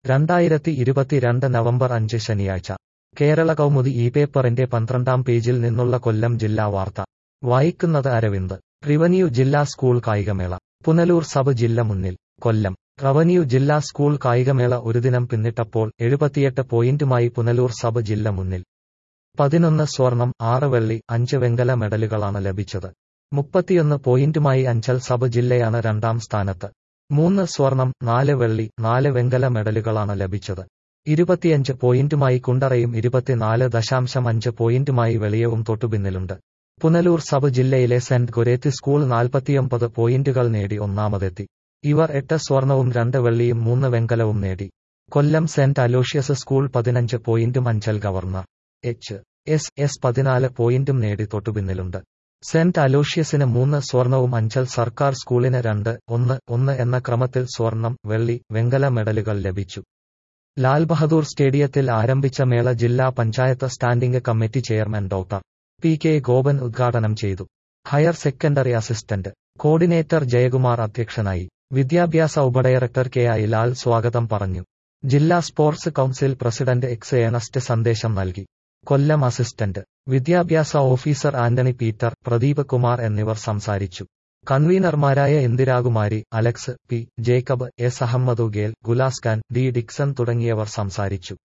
2022 November 5 ശനിയാഴ്ച കേരള കൗമുദി ഈ പേപ്പറിന്റെ 12-ാം പേജിൽ നിന്നുള്ള കൊല്ലം ജില്ലാ വാർത്ത വായിക്കുന്നത് അരവിന്ദ്. റിവന്യൂ ജില്ലാ സ്കൂൾ കായികമേള പുനലൂർ സബ് ജില്ല മുന്നിൽ. കൊല്ലം റവന്യൂ ജില്ലാ സ്കൂൾ കായികമേള ഒരു ദിനം പിന്നിട്ടപ്പോൾ 78 പോയിന്റുമായി പുനലൂർ സബ് ജില്ല മുന്നിൽ. 11 സ്വർണം, 6 വെള്ളി, 5 വെങ്കല മെഡലുകളാണ് ലഭിച്ചത്. 31 പോയിന്റുമായി അഞ്ചൽ സബ് ജില്ലയാണ് രണ്ടാം സ്ഥാനത്ത്. 3 സ്വർണം, 4 വെള്ളി, 4 വെങ്കല മെഡലുകളാണ് ലഭിച്ചത്. 25 പോയിന്റുമായി കുണ്ടറയും 24.5 പോയിന്റുമായി വെളിയവും തൊട്ടുപിന്നിലുണ്ട്. പുനലൂർ സബ് ജില്ലയിലെ സെന്റ് ഗൊരേത്തി സ്കൂൾ 49 പോയിന്റുകൾ നേടി ഒന്നാമതെത്തി. ഇവർ 8 സ്വർണവും 2 വെള്ളിയും 3 വെങ്കലവും നേടി. കൊല്ലം സെന്റ് അലോഷ്യസ് സ്കൂൾ 15 പോയിന്റും അഞ്ചൽ ഗവർണർ എച്ച്.എസ്.എസ് 14 പോയിന്റും നേടി തൊട്ടുപിന്നിലുണ്ട്. സെന്റ് അലോഷ്യസിന് 3 സ്വർണവും അഞ്ചൽ സർക്കാർ സ്കൂളിന് 2, 1, 1 എന്ന ക്രമത്തിൽ സ്വർണം, വെള്ളി, വെങ്കല മെഡലുകൾ ലഭിച്ചു. ലാൽ ബഹദൂർ സ്റ്റേഡിയത്തിൽ ആരംഭിച്ച മേള ജില്ലാ panchayat standing committee chairman doctor P K Gopan ഉദ്ഘാടനം ചെയ്തു. Higher secondary assistant coordinator Jayakumar അധ്യക്ഷനായി. വിദ്യാഭ്യാസ ഉപഡയറക്ടർ കെ ഐ ലാൽ സ്വാഗതം പറഞ്ഞു. ജില്ലാ sports council president X Ernest സന്ദേശം നൽകി. കൊല്ലം അസിസ്റ്റന്റ് വിദ്യാഭ്യാസ officer Antony Peter, Pradeep Kumar എന്നിവർ സംസാരിച്ചു. കൺവീനർമാരായ Indirakumari, Alex, P. Jacob, S അഹമ്മദുഗേൽ, ഗുലാസ്ഖാൻ, ഡി ഡിക്സൺ തുടങ്ങിയവർ സംസാരിച്ചു.